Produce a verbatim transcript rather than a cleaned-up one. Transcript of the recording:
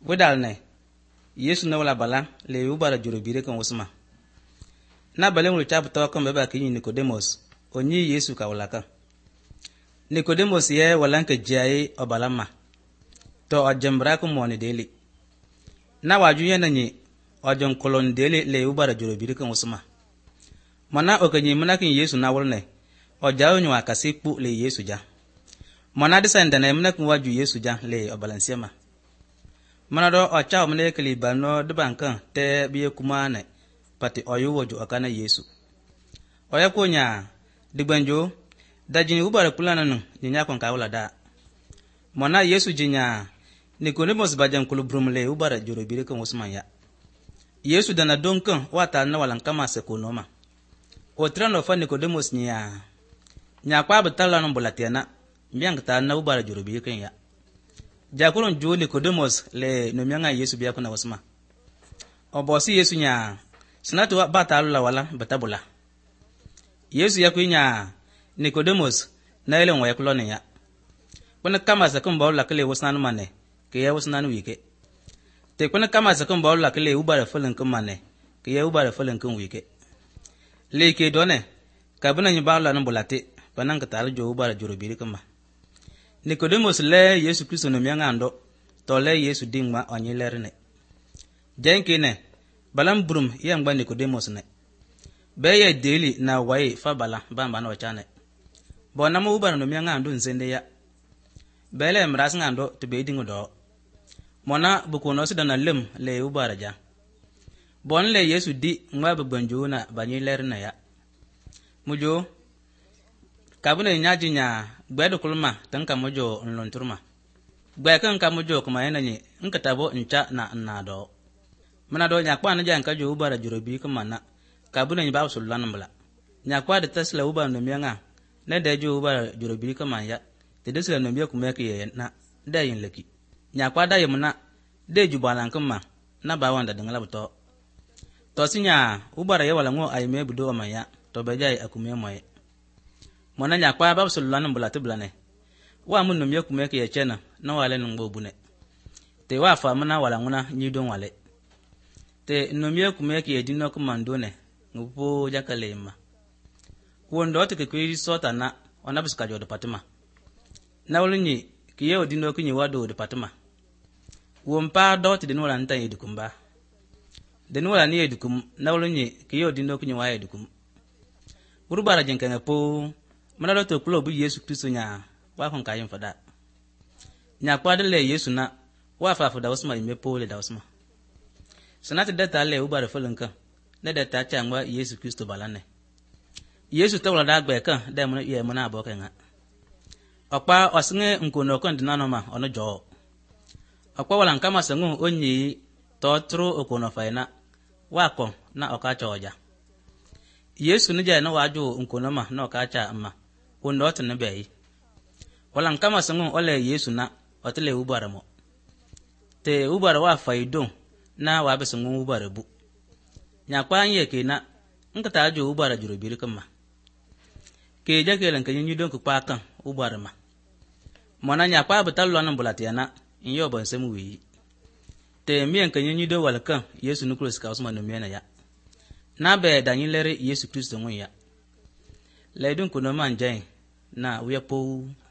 Wedalne Yesu na wala bala le ubara jorobire kan usma. Na bale mu chapu to kan beba kinyi Nicodemus onyi Yesu ka wala kan. Nicodemus ye walanka jaye obalama. To ajambra ko moni deli. Na waju ye nanyi ojon kolon deli le ubara jorobire kan usma. Mana okanyi manakin Yesu na wulne ojawo nywa kasipu le Yesu ja. Mana desenda na manakin waju Yesu ja le obalansiama. Manado o chaw mene kli bano de bankan te biye kumane pati oyu woju akana Yesu. Oya konya digbanjo dajini ubara kulana nu nya kon kawla da. Mona Yesu jinya Nicodemus bajan kulubrumle ubara jorobire kan Usman ya. Yesu dana donkan wata na walan kama sekonoma. O trano fa Nicodemus nya nya kwa betala no bulatiana mbiang ta na ubara jorobire kan ya. Jakulon jo Nicodemus le no mianga Yesu biya kuna wasma. Obosi Yesu nya sinatu bata alula wala batabula. Yesu ya kunya Nicodemus na ile nwa yakulone ya. Kuna kama sakumba wala kile wasnanu mane ke ya wasnanu wike. Te kuna kama sakumba wala kile ubara fulen kumane ke ya ubara fulen kum wike. Le ke done kabuna nyba wala nambulate pananga talu jo ubara jorobiri kuma. Nicodemus le Yesu Kristo no mianga ando to le Yesu dingma onyi lerine. Jenki ne balam brum yangba Nicodemus ne. Beye deli na wae fa bala bamba no chane. Bona mo ubara no mianga ando nzende ya. Bele mras ngando to be dingo do. Mona bukono sida na lem le ubara ja. Bon le Yesu di ngwa bugbanjo na banyi lerine ya. Mujo kabune nyaji nya gbedo kulma tanka mojo nlonturma gbe kan ka mojo kuma yana ni nka tabo ncha na nnado mana do nya kwa na jan ka jo ubara jorobi kuma na kabune ni ba sullan mbla nya kwa de tasla ubara no mianga na de jo ubara jorobi kuma ya de desla no miya kuma ke na da yin laki nya kwa da yimna de jubalan kuma na ba wanda dingala buto to sinya ubara ya wala ngo ay me budo ma ya to be jai akume moye Mona nya kwa babu sululana mbulati blane. Wa mun numye kumeke ye chena na wale nungbo bune. Te wa fa mana wala nguna nyidon wale. Te numye kumeke ye dino kumandone ngupo jakale ima. Wondo te kwiri sota na onabisika jo departement. Na ulunyi kiye odino kunyi wado departement. Wompa dot de wala nta yedukumba. Den wala ni yedukum na ulunyi kiye odino kunyi wa yedukum. Urubara jenkanga po Manado to club Yesu Kristo nya wa kon kayin fada. Nya kwa le Yesu na wa fa fa da wasma ime pole da wasma. Sanati data le ubare fulanka. Na data cha ngwa Yesu Kristo balane. Yesu tawla da gbe kan da mun ye mun abo kan. Okpa osinge nkono kon dinano ma ono jo. Okpa wala nkama sangu onyi to tru okono faina. Wa kon na okacha oja. Yesu nije na waju nkono ma na okacha amma. Wondo otu na bayi. Wala nkama sangun ole Yesu na otele ubara mo. Te ubara wa faidon na wabe sangun ubara bu. Nyakwa anye ke na nkata ajo ubara jorobiri kama. Ke jake lan kanyi nyidon kukpa kan ubara ma. Mwana nyakwa betalo na mbulatiana inyo bon semu wi. Te miyan kanyi nyidon wala kan Yesu nukuro sika usma no miyana ya. Na be danyi lere Yesu Kristo ngun ya. Laidun kuno man jain na uya po